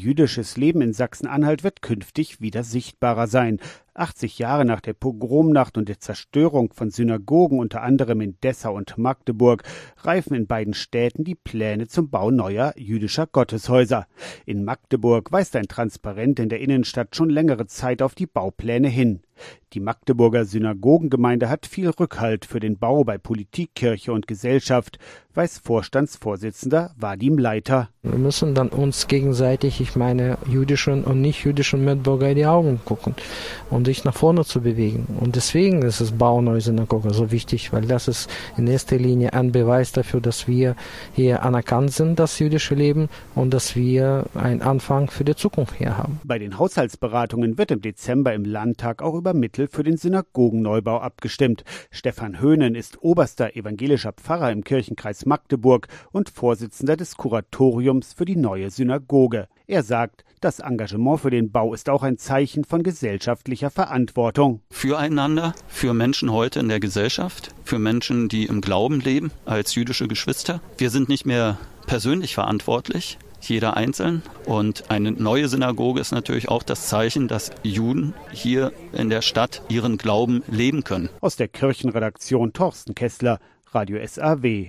Jüdisches Leben in Sachsen-Anhalt wird künftig wieder sichtbarer sein. 80 Jahre nach der Pogromnacht und der Zerstörung von Synagogen, unter anderem in Dessau und Magdeburg, reifen in beiden Städten die Pläne zum Bau neuer jüdischer Gotteshäuser. In Magdeburg weist ein Transparent in der Innenstadt schon längere Zeit auf die Baupläne hin. Die Magdeburger Synagogengemeinde hat viel Rückhalt für den Bau bei Politik, Kirche und Gesellschaft, weiß Vorstandsvorsitzender Vadim Leiter. Wir müssen dann uns gegenseitig, jüdischen und nicht-jüdischen Mitbürger in die Augen gucken und sich nach vorne zu bewegen. Und deswegen ist das Bau neuer Synagoge so wichtig, weil das ist in erster Linie ein Beweis dafür, dass wir hier anerkannt sind, das jüdische Leben, und dass wir einen Anfang für die Zukunft hier haben. Bei den Haushaltsberatungen wird im Dezember im Landtag auch über Mittel für den Synagogenneubau abgestimmt. Stefan Höhnen ist oberster evangelischer Pfarrer im Kirchenkreis Magdeburg und Vorsitzender des Kuratoriums für die neue Synagoge. Er sagt, das Engagement für den Bau ist auch ein Zeichen von gesellschaftlicher Verantwortung. Füreinander, für Menschen heute in der Gesellschaft, für Menschen, die im Glauben leben, als jüdische Geschwister. Wir sind nicht mehr persönlich verantwortlich, jeder einzeln. Und eine neue Synagoge ist natürlich auch das Zeichen, dass Juden hier in der Stadt ihren Glauben leben können. Aus der Kirchenredaktion Thorsten Kessler, Radio SAW.